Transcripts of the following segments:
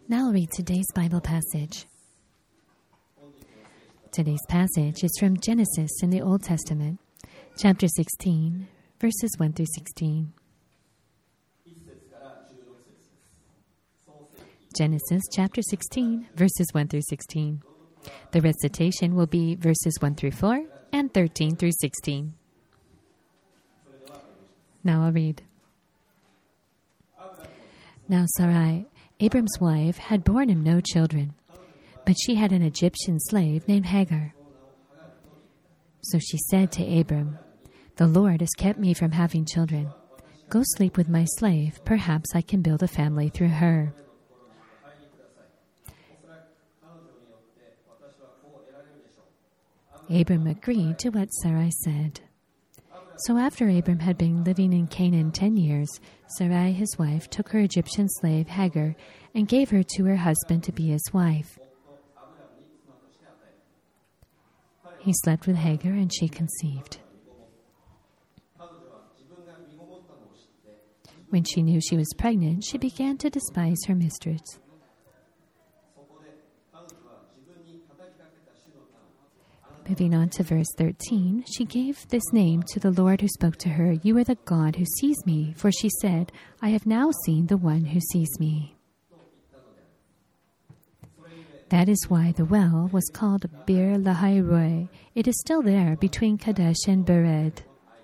Now I'll read today's Bible passage. Today's passage is from Genesis in the Old Testament, chapter 16, verses 1 through 16. Genesis chapter 16, verses 1 through 16. The recitation will be verses 1 through 4 and 13 through 16. Now I'll read. Now Sarai, Abram's wife, had borne him no children, but she had an Egyptian slave named Hagar. So she said to Abram, "The Lord has kept me from having children. Go sleep with my slave. Perhaps I can build a family through her." Abram agreed to what Sarai said. So after Abram had been living in Canaan 10 years, Sarai, his wife, took her Egyptian slave Hagar and gave her to her husband to be his wife. He slept with Hagar and she conceived. When she knew she was pregnant, she began to despise her mistress. Moving on to verse 13, she gave this name to the Lord who spoke to her, "You are the God who sees me," for she said, "I have now seen the one who sees me." That is why the well was called Bir Lahai Roi. It is still there between Kadesh and Bered.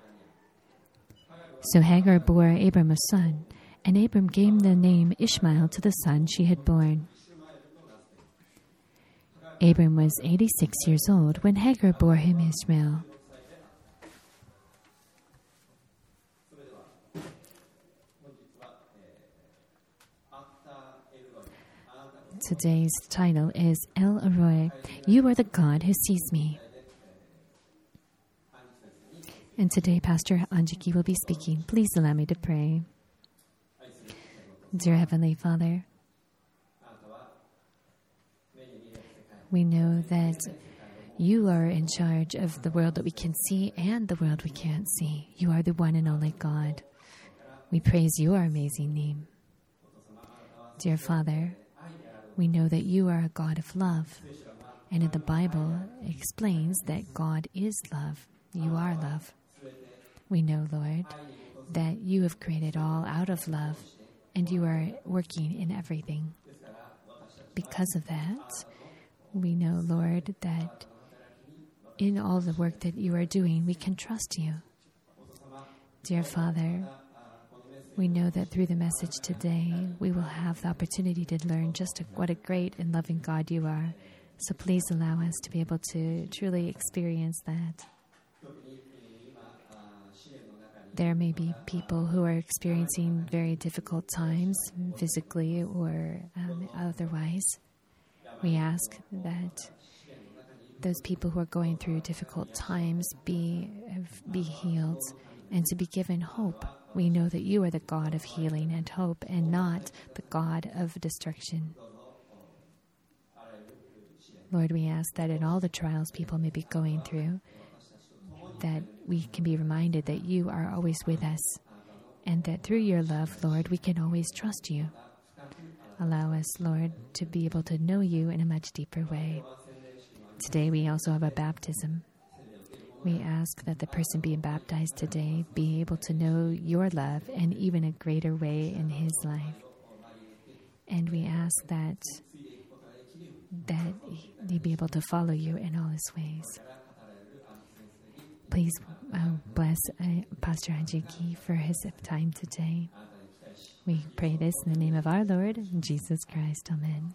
So Hagar bore Abram a son, and Abram gave the name Ishmael to the son she had born. Abram was 86 years old when Hagar bore him Ishmael. Today's title is El Aroi, "You are the God who sees me." And today Pastor Anjiki will be speaking. Please allow me to pray. Dear Heavenly Father, we know that you are in charge of the world that we can see and the world we can't see. You are the one and only God. We praise your amazing name. Dear Father, we know that you are a God of love. And in the Bible, it explains that God is love. You are love. We know, Lord, that you have created all out of love, and you are working in everything. Because of that, we know, Lord, that in all the work that you are doing, we can trust you. Dear Father, we know that through the message today, we will have the opportunity to learn just what a great and loving God you are. So please allow us to be able to truly experience that. There may be people who are experiencing very difficult times, physically or otherwise. We ask that those people who are going through difficult times be healed and to be given hope. We know that you are the God of healing and hope and not the God of destruction. Lord, we ask that in all the trials people may be going through, that we can be reminded that you are always with us and that through your love, Lord, we can always trust you. Allow us, Lord, to be able to know you in a much deeper way. Today we also have a baptism. We ask that the person being baptized today be able to know your love and even a greater way in his life. And we ask that he be able to follow you in all his ways. Please bless Pastor Anjiki for his time today. We pray this in the name of our Lord, Jesus Christ. Amen.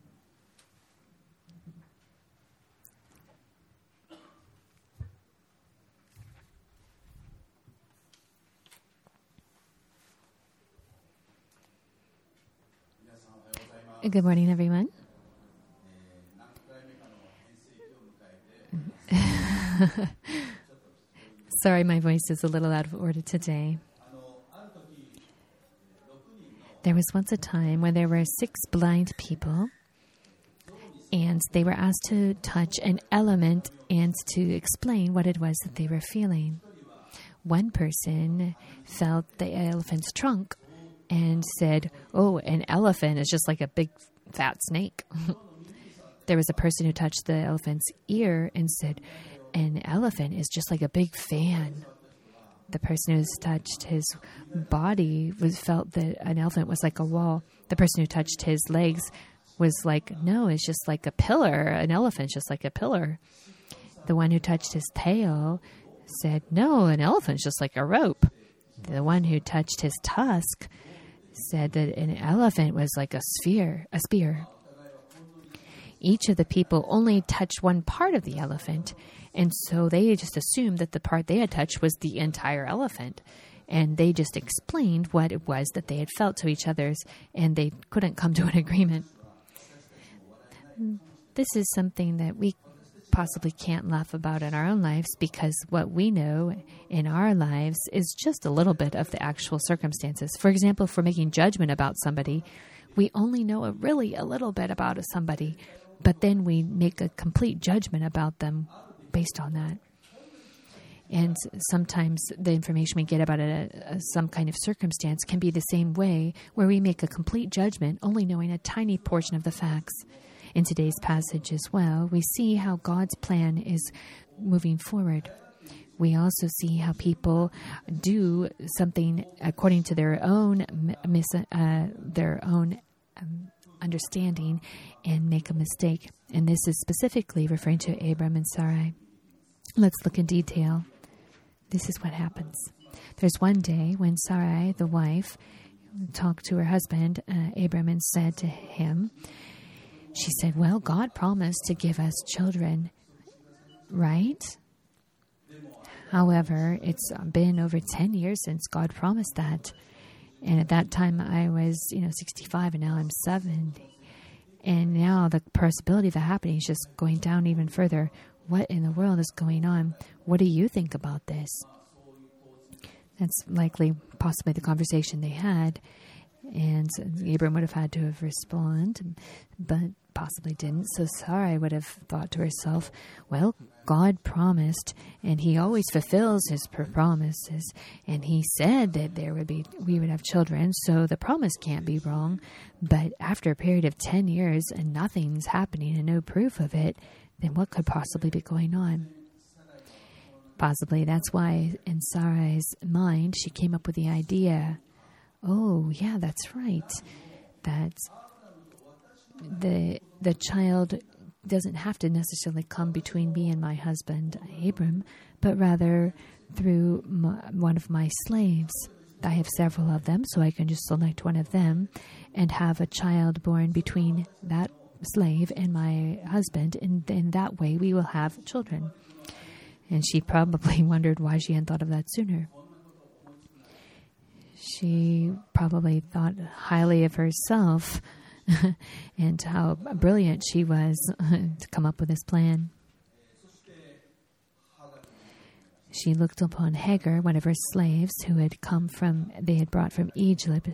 Good morning, everyone. Sorry, my voice is a little out of order today. There was once a time when there were 6 blind people, and they were asked to touch an element and to explain what it was that they were feeling. One person felt the elephant's trunk and said, "Oh, an elephant is just like a big fat snake. There was a person who touched the elephant's ear and said, an elephant is just like a big fan. The person who touched his body felt that an elephant was like a wall. The person who touched his legs was like, no, it's just like a pillar. An elephant's just like a pillar. The one who touched his tail said, no, an elephant's just like a rope. The one who touched his tusk said that an elephant was like a spear. Each of the people only touched one part of the elephant, and so they just assumed that the part they had touched was the entire elephant. And they just explained what it was that they had felt to each other, and they couldn't come to an agreement. This is something that we possibly can't laugh about in our own lives, because what we know in our lives is just a little bit of the actual circumstances. For example, if we're making judgment about somebody, we only know a little bit about somebody, but then we make a complete judgment about them based on that. And sometimes the information we get about some kind of circumstance can be the same way, where we make a complete judgment, only knowing a tiny portion of the facts. In today's passage as well, we see how God's plan is moving forward. We also see how people do something according to their own understanding and make a mistake. And this is specifically referring to Abram and Sarai. Let's look in detail. This is what happens. There's one day when Sarai, the wife, talked to her husband, Abram, and said to him, she said, well, God promised to give us children, right? However, it's been over 10 years since God promised that. And at that time, I was, 65, and now I'm 70. And now the possibility of that happening is just going down even further. What in the world is going on? What do you think about this? That's possibly the conversation they had. And Abram would have had to have responded, but possibly didn't. So Sarai would have thought to herself, well, God promised, and He always fulfills His promises. And He said that we would have children, so the promise can't be wrong. But after a period of 10 years and nothing's happening and no proof of it, then what could possibly be going on? Possibly that's why in Sarai's mind she came up with the idea, oh, yeah, that's right, that the child doesn't have to necessarily come between me and my husband, Abram, but rather through one of my slaves. I have several of them, so I can just select one of them and have a child born between that slave and my husband, and in that way we will have children. And she probably wondered why she hadn't thought of that sooner. She probably thought highly of herself and how brilliant she was to come up with this plan. She looked upon Hagar, one of her slaves who they had brought from Egypt.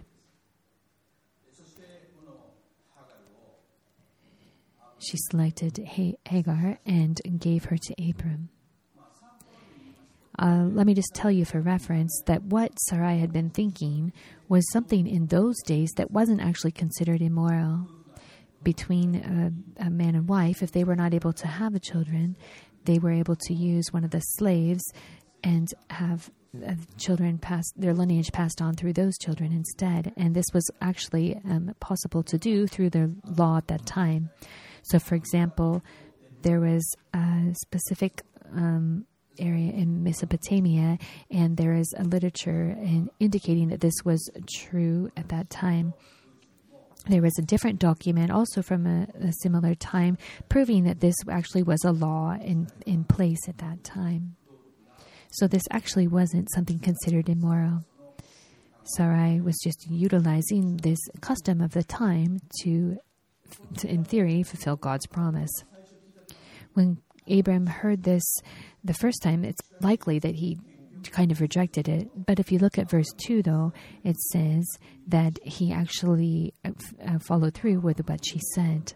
She selected Hagar and gave her to Abram. Let me just tell you for reference that what Sarai had been thinking was something in those days that wasn't actually considered immoral. Between a man and wife, if they were not able to have children, they were able to use one of the slaves and have children their lineage passed on through those children instead. And this was actually possible to do through the law at that time. So, for example, there was a specific area in Mesopotamia, and there is a literature indicating that this was true at that time. There was a different document also from a similar time proving that this actually was a law in place at that time. So this actually wasn't something considered immoral. Sarai was just utilizing this custom of the time to in theory, fulfill God's promise. When Abram heard this the first time, it's likely that he kind of rejected it. But if you look at verse 2, though, it says that he actually followed through with what she said.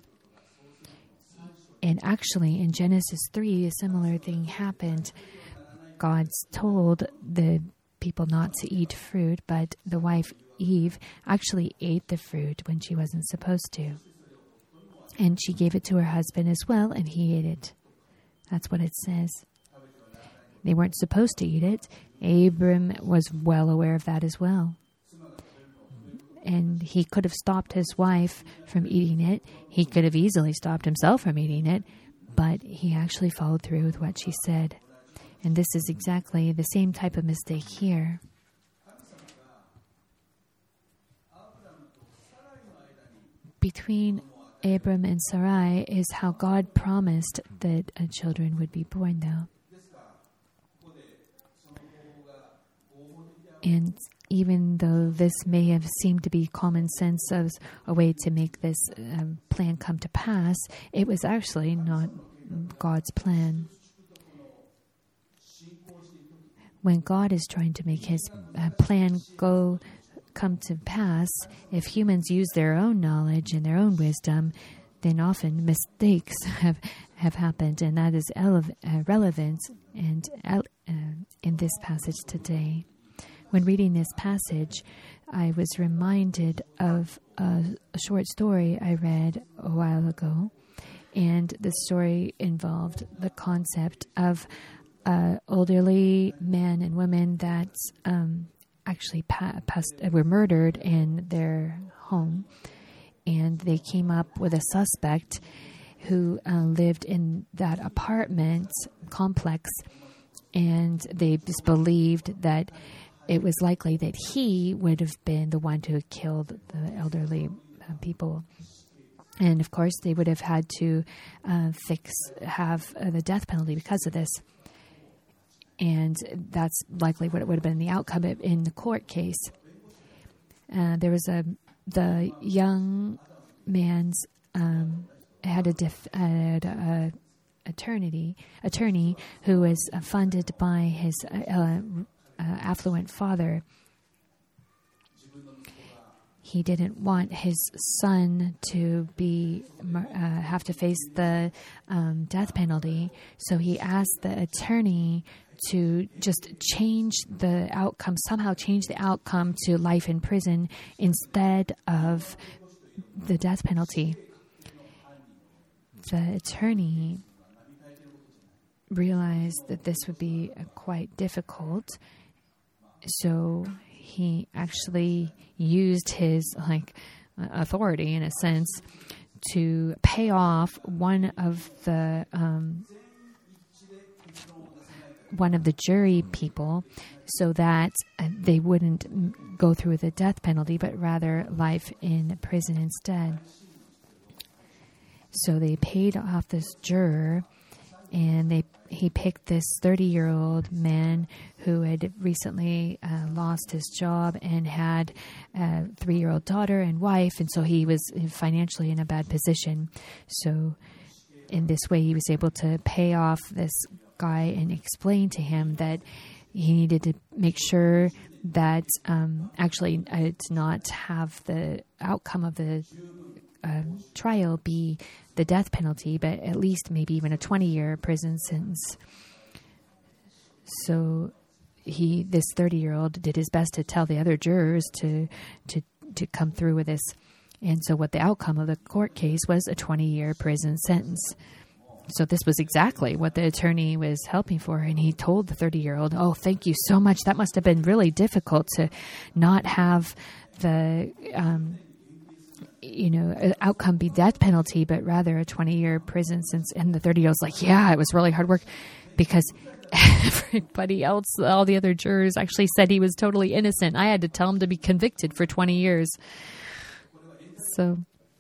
And actually, in Genesis 3, a similar thing happened. God told the people not to eat fruit, but the wife, Eve, actually ate the fruit when she wasn't supposed to. And she gave it to her husband as well, and he ate it. That's what it says. They weren't supposed to eat it. Abram was well aware of that as well. And he could have stopped his wife from eating it. He could have easily stopped himself from eating it, but he actually followed through with what she said. And this is exactly the same type of mistake here. Between Abram and Sarai is how God promised that children would be born, though. And even though this may have seemed to be common sense as a way to make this plan come to pass, it was actually not God's plan. When God is trying to make His plan come to pass, if humans use their own knowledge and their own wisdom, then often mistakes have happened, and that is relevant and in this passage today. When reading this passage, I was reminded of a short story I read a while ago, and the story involved the concept of elderly men and women that actually were murdered in their home, and they came up with a suspect who lived in that apartment complex, and they just believed that it was likely that he would have been the one who killed the elderly people. And of course, they would have had to have the death penalty because of this. And that's likely what it would have been the outcome in the court case. There was the young man's had a attorney who was funded by his affluent father. He didn't want his son to have to face the death penalty, so he asked the attorney to just change the outcome, somehow change the outcome to life in prison instead of the death penalty. The attorney realized that this would be quite difficult, so he actually used his authority, in a sense, to pay off one of the jury people, so that they wouldn't go through the death penalty, but rather life in prison instead. So they paid off this juror, and he picked this 30-year-old man who had recently lost his job and had a 3-year-old daughter and wife, and so he was financially in a bad position. So in this way, he was able to pay off this guy and explain to him that he needed to make sure that actually to not have the outcome of the trial be the death penalty, but at least maybe even a 20-year prison sentence. So this 30-year-old did his best to tell the other jurors to come through with this. And so what the outcome of the court case was a 20-year prison sentence. So this was exactly what the attorney was helping for. And he told the 30-year-old, "Oh, thank you so much. That must have been really difficult to not have the outcome be death penalty, but rather a 20-year prison sentence." And the 30-year-old's like, "Yeah, it was really hard work," because everybody else, all the other jurors, actually said he was totally innocent. I had to tell him to be convicted for 20 years. So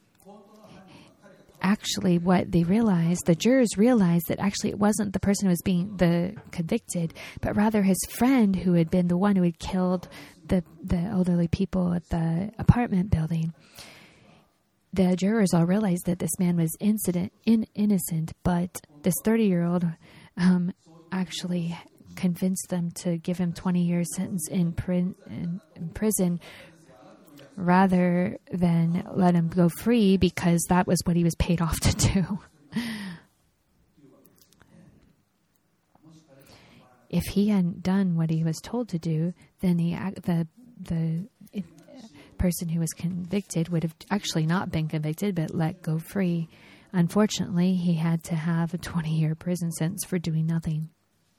actually what the jurors realized that actually it wasn't the person who was being convicted, but rather his friend who had been the one who had killed the elderly people at the apartment building. The jurors all realized that this man was innocent, but this 30-year-old actually convinced them to give him 20-year sentence in prison rather than let him go free, because that was what he was paid off to do. If he hadn't done what he was told to do, then person who was convicted would have actually not been convicted, but let go free. Unfortunately, he had to have a 20-year prison sentence for doing nothing.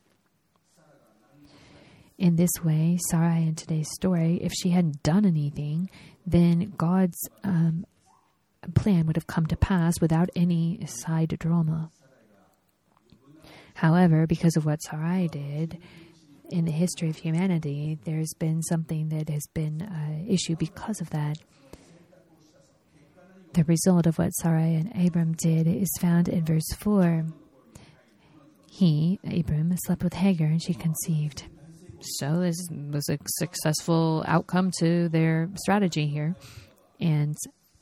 In this way, Sarai in today's story, if she hadn't done anything, then God's plan would have come to pass without any side drama. However, because of what Sarai did, in the history of humanity, there's been something that has been an issue because of that. The result of what Sarai and Abram did is found in verse 4. He, Abram, slept with Hagar and she conceived. So this was a successful outcome to their strategy here. And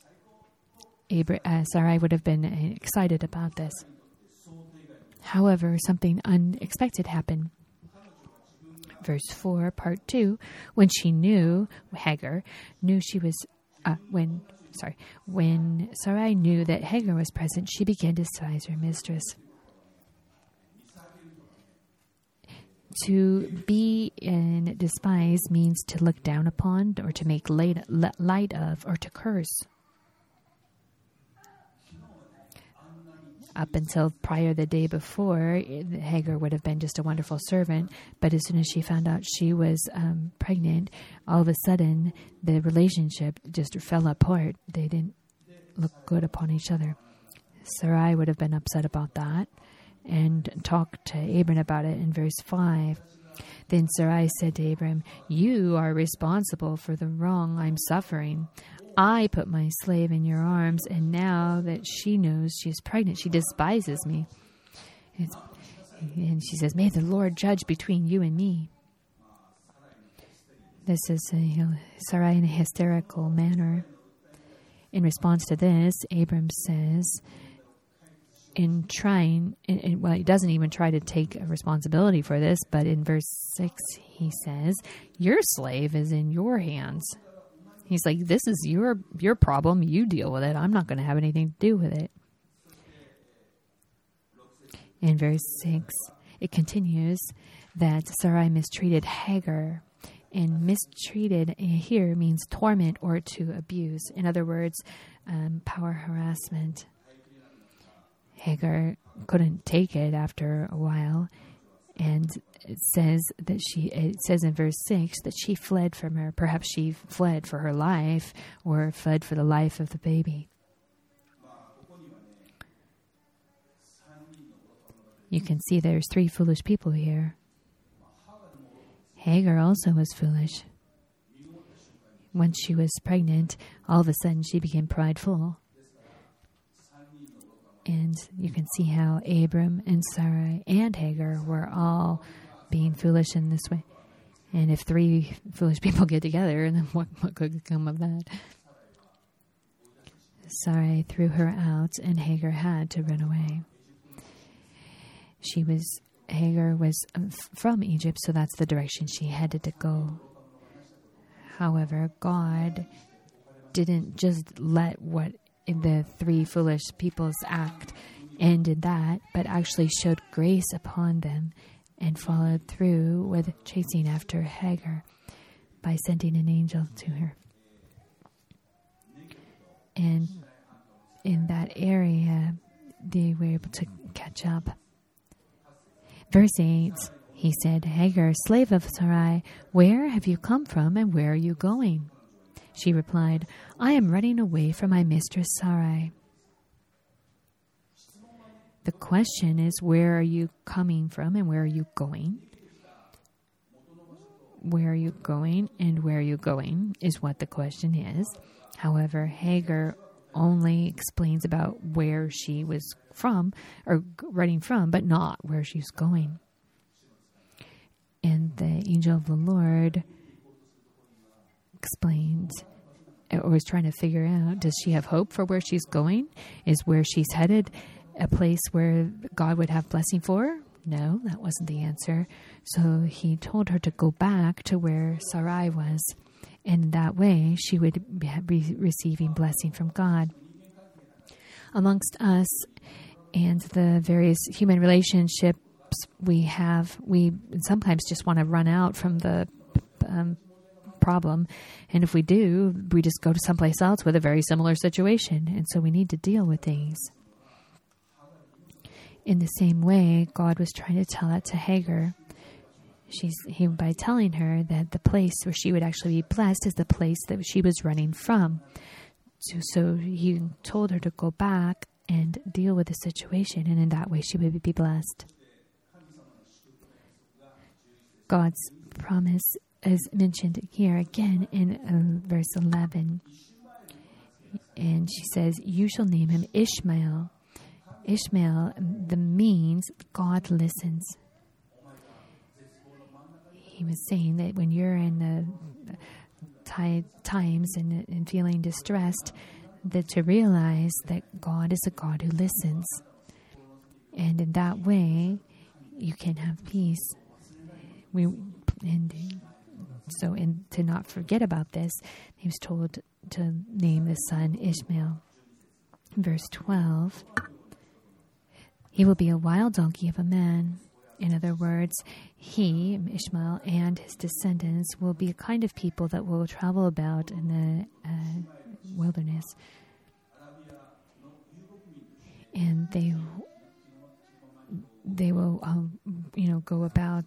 Sarai would have been excited about this. However, something unexpected happened. Verse 4, part 2, when Hagar knew she was, when Sarai knew that Hagar was present, she began to despise her mistress. To be in despise means to look down upon or to make light of or to curse. Up until prior the day before, Hagar would have been just a wonderful servant. But as soon as she found out she was pregnant, all of a sudden the relationship just fell apart. They didn't look good upon each other. Sarai would have been upset about that and talked to Abram about it in verse 5. Then Sarai said to Abram, "You are responsible for the wrong I'm suffering. I put my slave in your arms, and now that she knows she's pregnant, she despises me." And she says, "May the Lord judge between you and me." This is Sarai in a hysterical manner. In response to this, Abram says, he doesn't even try to take responsibility for this, but in verse 6, he says, "Your slave is in your hands." He's like, "This is your problem. You deal with it. I'm not going to have anything to do with it." In verse 6, it continues that Sarai mistreated Hagar. And mistreated here means torment or to abuse. In other words, power harassment. Hagar couldn't take it after a while. And it says in verse 6 that she fled from her. Perhaps she fled for her life or fled for the life of the baby. You can see there's three foolish people here. Hagar also was foolish. Once she was pregnant, all of a sudden she became prideful. And you can see how Abram and Sarai and Hagar were all being foolish in this way. And if three foolish people get together, then what could come of that? Sarai threw her out, and Hagar had to run away. Hagar was from Egypt, so that's the direction she headed to go. However, God didn't just let what the three foolish people's act end in that, but actually showed grace upon them and followed through with chasing after Hagar by sending an angel to her. And in that area, they were able to catch up. Verse 8, he said, "Hagar, slave of Sarai, where have you come from and where are you going?" She replied, "I am running away from my mistress Sarai." The question is, where are you coming from and where are you going? Where are you going and where are you going is what the question is. However, Hagar only explains about where she was from or running from, but not where she's going. And the angel of the Lord explained or was trying to figure out, does she have hope for where she's going? Is where she's headed a place where God would have blessing for her? No, that wasn't the answer. So he told her to go back to where Sarai was. And that way she would be receiving blessing from God. Amongst us and the various human relationships we have, we sometimes just want to run out from the problem. And if we do, we just go to someplace else with a very similar situation. And so we need to deal with things. In the same way, God was trying to tell that to Hagar. By telling her that the place where she would actually be blessed is the place that she was running from. So he told her to go back and deal with the situation, and in that way she would be blessed. God's promise is mentioned here again in verse 11. And she says, "You shall name him Ishmael." Ishmael, the means God listens. He was saying that when you're in the times and feeling distressed, that to realize that God is a God who listens. And in that way, you can have peace. To not forget about this, he was told to name the son Ishmael. Verse 12, he will be a wild donkey of a man. In other words, he, Ishmael, and his descendants will be a kind of people that will travel about in the wilderness. And they will, go about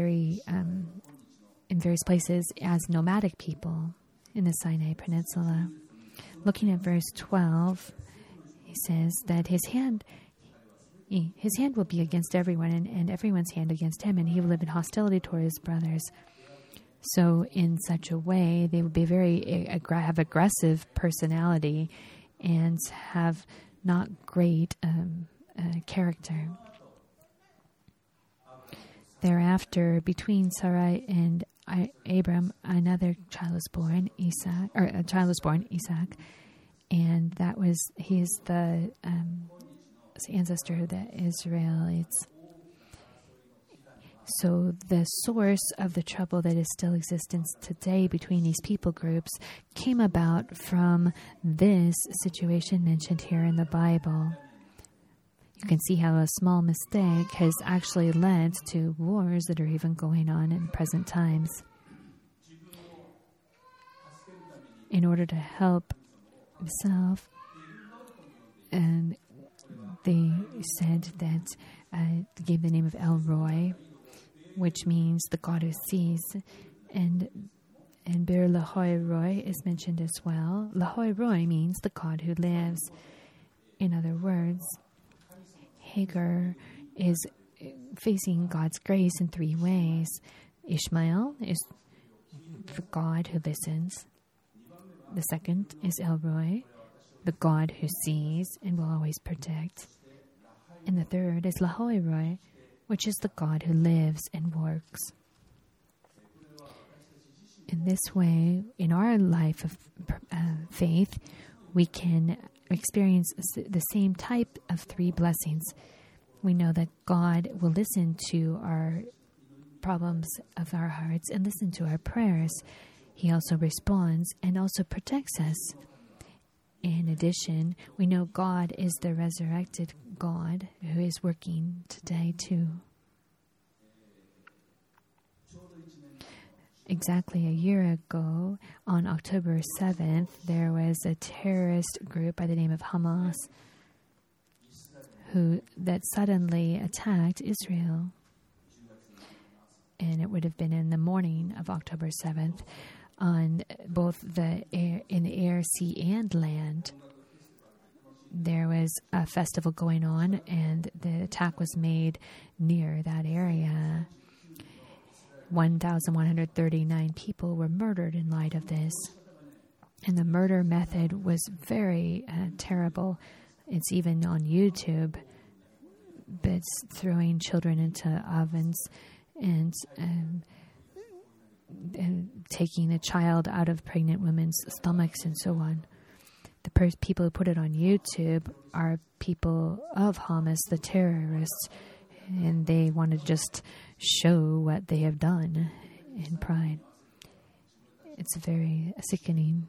in various places as nomadic people in the Sinai Peninsula. Looking at verse 12, he says that his hand will be against everyone, and everyone's hand against him, and he will live in hostility toward his brothers. So in such a way, they will be have aggressive personality and have not great character. Thereafter, between Sarai and Abram, another child was born, Isaac, and he is the ancestor of the Israelites. So the source of the trouble that is still existent today between these people groups came about from this situation mentioned here in the Bible. You can see how a small mistake has actually led to wars that are even going on in present times. In order to help himself, and they said that they gave the name of El Roi, which means the God who sees, and Ber Lahoi Roi is mentioned as well. Lahoi Roi means the God who lives. In other words, Hagar is facing God's grace in three ways. Ishmael is the God who listens. The second is El Roi, the God who sees and will always protect. And the third is Lahoi Roi, which is the God who lives and works. In this way, in our life of faith, we can experience the same type of three blessings. We know that God will listen to our problems of our hearts and listen to our prayers. He also responds and also protects us. In addition, we know God is the resurrected God who is working today too. Exactly a year ago, on October 7th, there was a terrorist group by the name of Hamas that suddenly attacked Israel. And it would have been in the morning of October 7th on both in the air, sea, and land. There was a festival going on, and the attack was made near that area. 1,139 people were murdered in light of this. And the murder method was very terrible. It's even on YouTube. But throwing children into ovens and taking a child out of pregnant women's stomachs and so on. The people who put it on YouTube are people of Hamas, the terrorists, and they want to just show what they have done in pride. It's very sickening.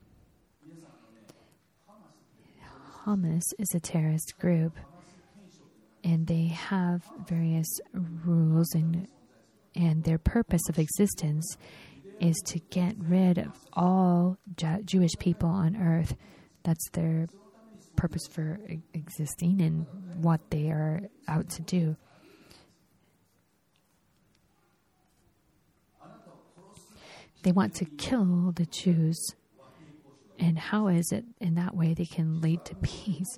Hamas is a terrorist group, and they have various rules and their purpose of existence is to get rid of all Jewish people on earth. That's their purpose for existing and what they are out to do. They want to kill the Jews. And how is it in that way they can lead to peace?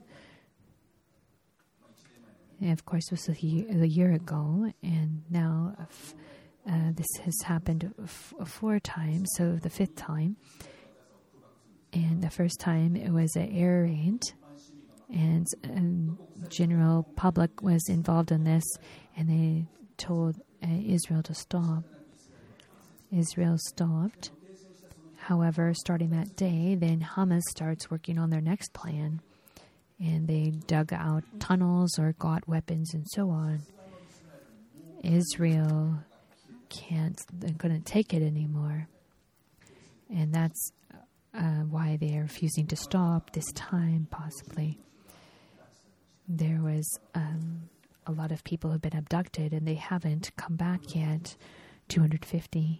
And of course, this was a year ago, and now this has happened 4 times, so the 5th time. And the first time it was an air raid, and general public was involved in this, and they told Israel to stop. Israel stopped. However, starting that day, then Hamas starts working on their next plan. And they dug out tunnels or got weapons and so on. Israel couldn't take it anymore. And that's why they are refusing to stop this time, possibly. There was a lot of people who have been abducted, and they haven't come back yet, 250.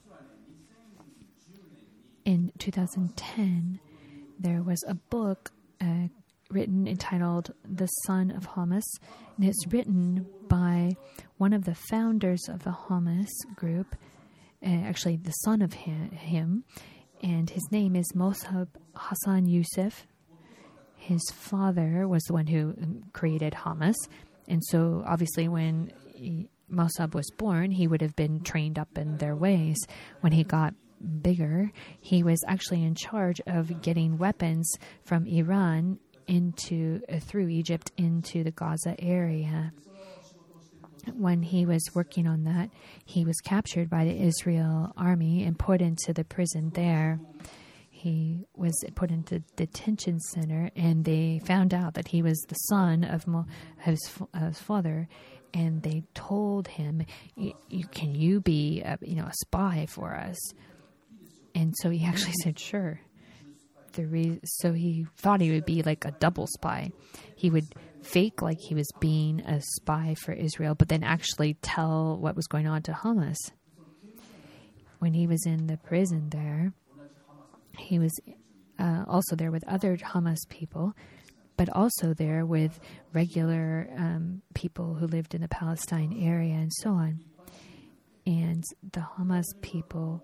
In 2010, there was a book written entitled The Son of Hamas, and it's written by one of the founders of the Hamas group, actually the son of him, and his name is Mossab Hassan Youssef. His father was the one who created Hamas, and so obviously when Mossab was born, he would have been trained up in their ways. When he got bigger, he was actually in charge of getting weapons from Iran through Egypt into the Gaza area. When he was working on that, he was captured by the Israel army and put into the prison there. He was put into detention center, and they found out that he was the son of his father, and they told him, "Can you be a spy for us?" And so he actually said, "Sure." So he thought he would be like a double spy. He would fake like he was being a spy for Israel, but then actually tell what was going on to Hamas. When he was in the prison there, he was also there with other Hamas people, but also there with regular people who lived in the Palestine area and so on. And the Hamas people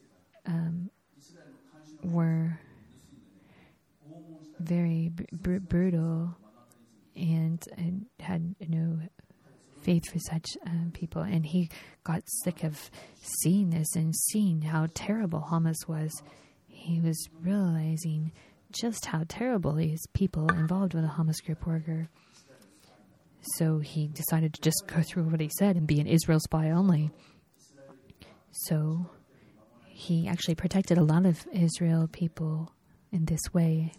were very brutal and had no faith for such people. And he got sick of seeing this and seeing how terrible Hamas was. He was realizing just how terrible these people involved with the Hamas group were. So he decided to just go through what he said and be an Israel spy only. So he actually protected a lot of Israel people in this way.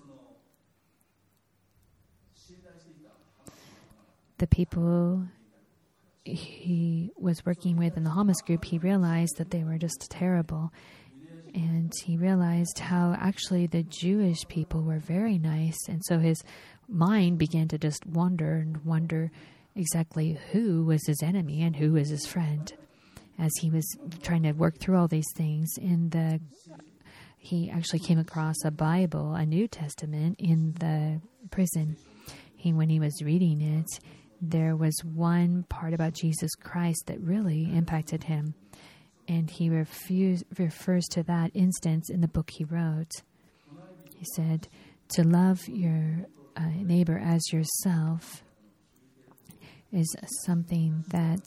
The people he was working with in the Hamas group, he realized that they were just terrible. And he realized how actually the Jewish people were very nice. And so his mind began to just wonder exactly who was his enemy and who was his friend. As he was trying to work through all these things, he actually came across a Bible, a New Testament, in the prison. When he was reading it, there was one part about Jesus Christ that really impacted him. And he refers to that instance in the book he wrote. He said, to love your neighbor as yourself is something that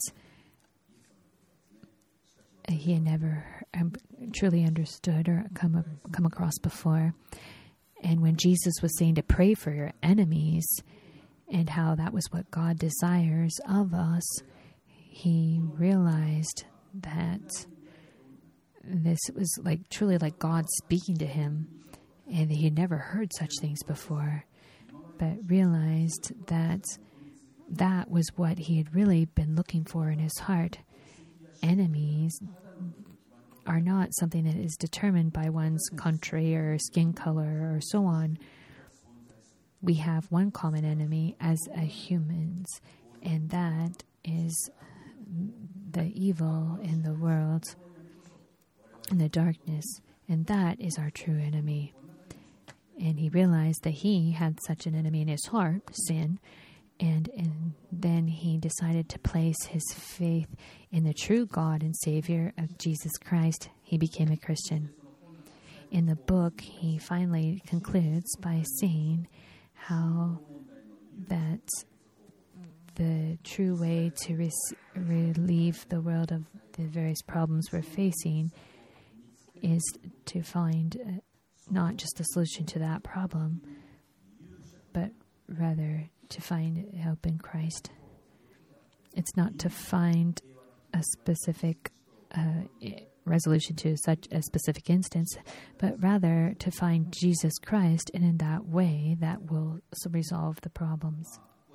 he had never truly understood or come across before. And when Jesus was saying to pray for your enemies and how that was what God desires of us, he realized that this was truly like God speaking to him, and he had never heard such things before, but realized that that was what he had really been looking for in his heart. Enemies are not something that is determined by one's country or skin color or so on. We have one common enemy as humans, and that is the evil in the world. in the darkness, and that is our true enemy. And he realized that he had such an enemy in his heart, sin, and then he decided to place his faith in the true God and Savior of Jesus Christ. He became a Christian. In the book, he finally concludes by saying how that the true way to relieve the world of the various problems we're facing is to find not just a solution to that problem, but rather to find help in Christ. It's not to find a specific resolution to such a specific instance, but rather to find Jesus Christ, and in that way that will resolve the problems.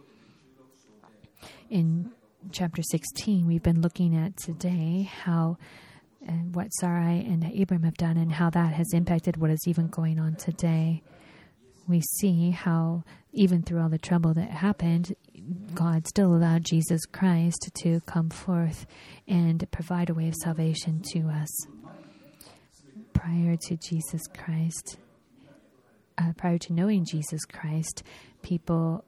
In chapter 16, we've been looking at today how what Sarai and Abram have done and how that has impacted what is even going on today. We see how even through all the trouble that happened, God still allowed Jesus Christ to come forth and provide a way of salvation to us. Prior to Jesus Christ, prior to knowing Jesus Christ, people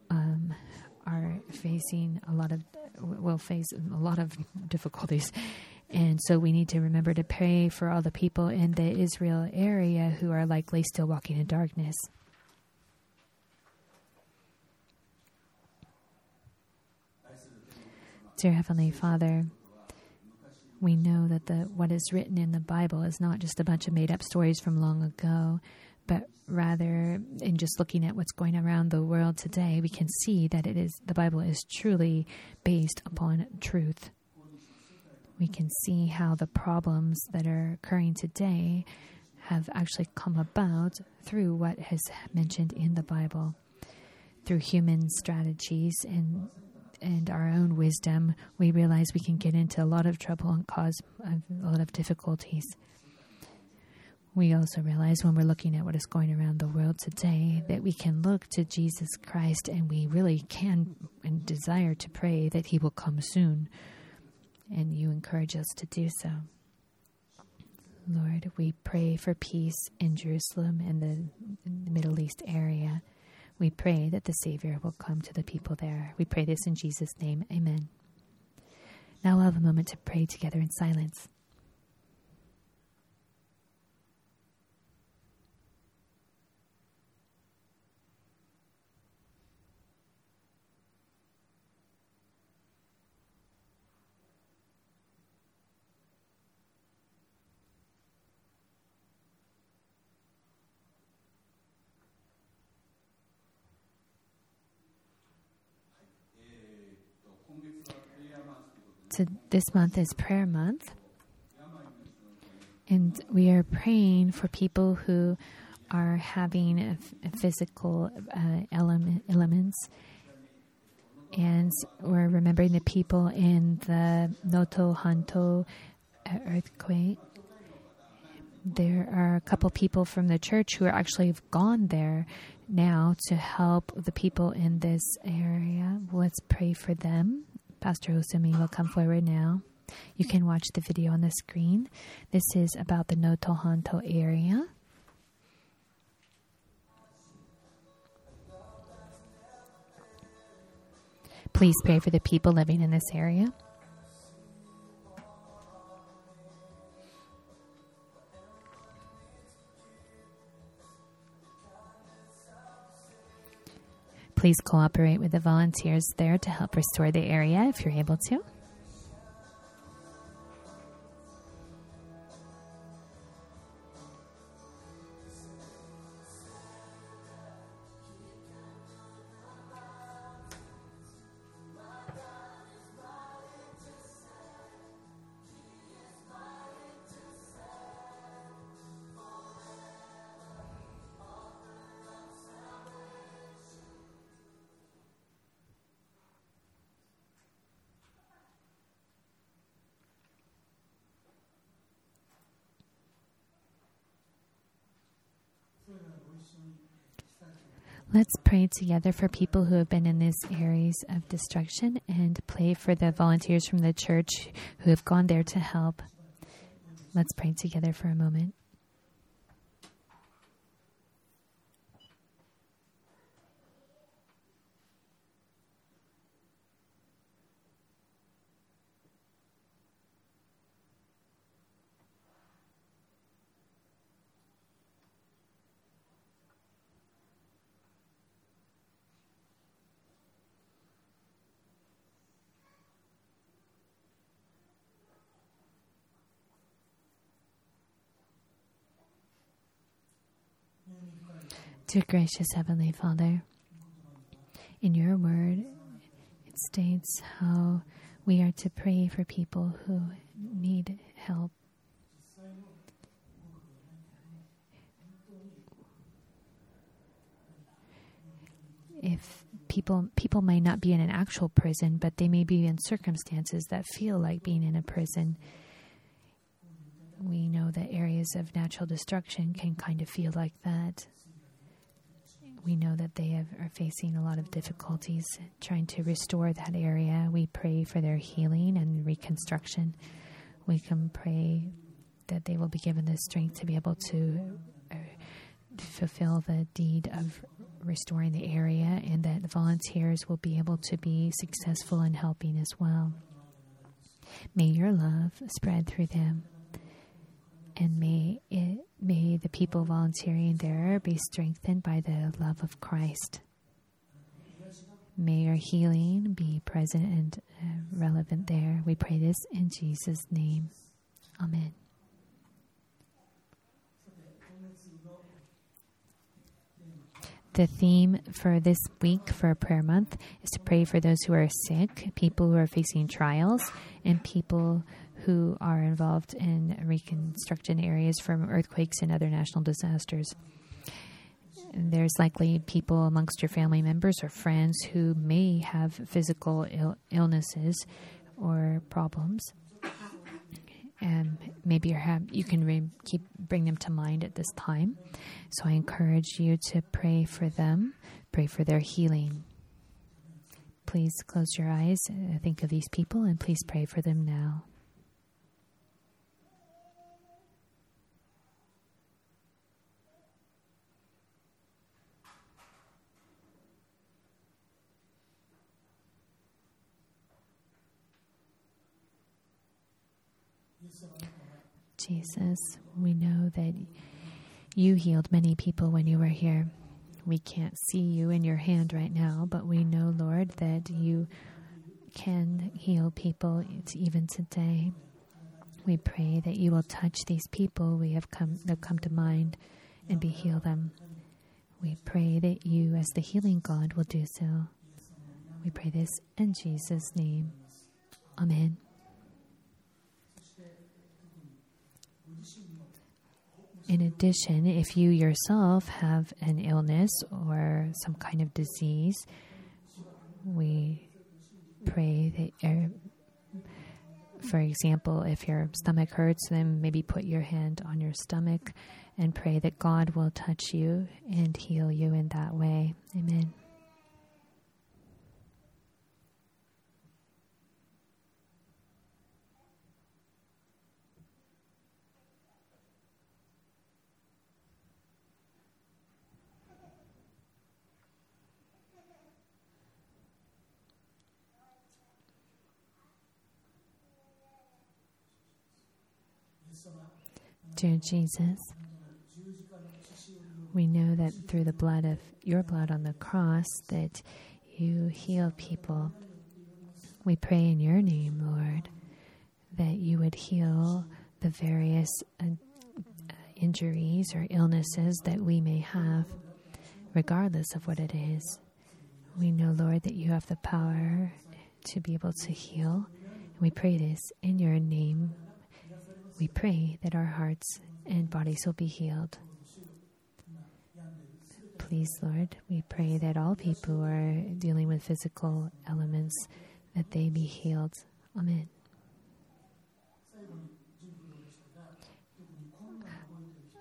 will face a lot of difficulties. And so we need to remember to pray for all the people in the Israel area who are likely still walking in darkness. Dear Heavenly Father, we know that what is written in the Bible is not just a bunch of made-up stories from long ago, but rather, in just looking at what's going around the world today, we can see that the Bible is truly based upon truth. We can see how the problems that are occurring today have actually come about through what is mentioned in the Bible. Through human strategies and our own wisdom, we realize we can get into a lot of trouble and cause a lot of difficulties. We also realize when we're looking at what is going around the world today that we can look to Jesus Christ, and we really can and desire to pray that He will come soon. And you encourage us to do so. Lord, we pray for peace in Jerusalem and the Middle East area. We pray that the Savior will come to the people there. We pray this in Jesus' name. Amen. Now we'll have a moment to pray together in silence. So this month is prayer month, and we are praying for people who are having physical elements, and we're remembering the people in the Noto Hanto earthquake. There are a couple people from the church who actually have gone there now to help the people in this area. Let's pray for them. Pastor Osumi will come forward now. You can watch the video on the screen. This is about the Noto Hanto area. Please pray for the people living in this area. Please cooperate with the volunteers there to help restore the area if you're able to. Let's pray together for people who have been in these areas of destruction and pray for the volunteers from the church who have gone there to help. Let's pray together for a moment. Dear gracious Heavenly Father, in your word, it states how we are to pray for people who need help. If people might not be in an actual prison, but they may be in circumstances that feel like being in a prison. We know that areas of natural destruction can kind of feel like that. We know that they are facing a lot of difficulties trying to restore that area. We pray for their healing and reconstruction. We can pray that they will be given the strength to be able to fulfill the deed of restoring the area, and that the volunteers will be able to be successful in helping as well. May your love spread through them. And may the people volunteering there be strengthened by the love of Christ. May your healing be present and relevant there. We pray this in Jesus' name. Amen. The theme for this week for Prayer Month is to pray for those who are sick, people who are facing trials, and people who are involved in reconstruction areas from earthquakes and other national disasters. And there's likely people amongst your family members or friends who may have physical illnesses or problems. And maybe you can bring them to mind at this time. So I encourage you to pray for them, pray for their healing. Please close your eyes, think of these people, and please pray for them now. Jesus, we know that you healed many people when you were here. We can't see you in your hand right now, but we know, Lord, that you can heal people even today. We pray that you will touch these people that come to mind and heal them. We pray that you, as the healing God, will do so. We pray this in Jesus' name. Amen. In addition, if you yourself have an illness or some kind of disease, we pray that, for example, if your stomach hurts, then maybe put your hand on your stomach and pray that God will touch you and heal you in that way. Amen. Dear Jesus, we know that through the blood of your blood on the cross that you heal people. We pray in your name, Lord, that you would heal the various injuries or illnesses that we may have, regardless of what it is. We know, Lord, that you have the power to be able to heal. And we pray this in your name. We pray that our hearts and bodies will be healed. Please, Lord, we pray that all people who are dealing with physical elements, that they be healed. Amen.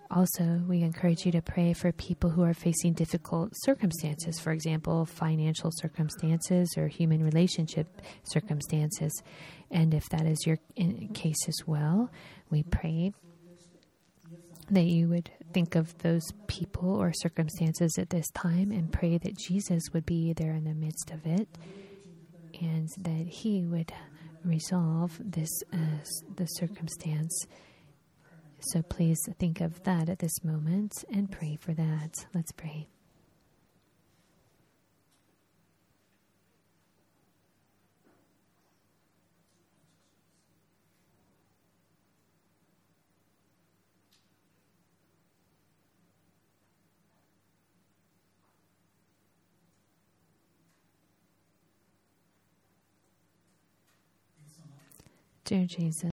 Also, we encourage you to pray for people who are facing difficult circumstances, for example, financial circumstances or human relationship circumstances. And if that is your case as well, we pray that you would think of those people or circumstances at this time and pray that Jesus would be there in the midst of it and that He would resolve the circumstance. So please think of that at this moment and pray for that. Let's pray. Dear Jesus,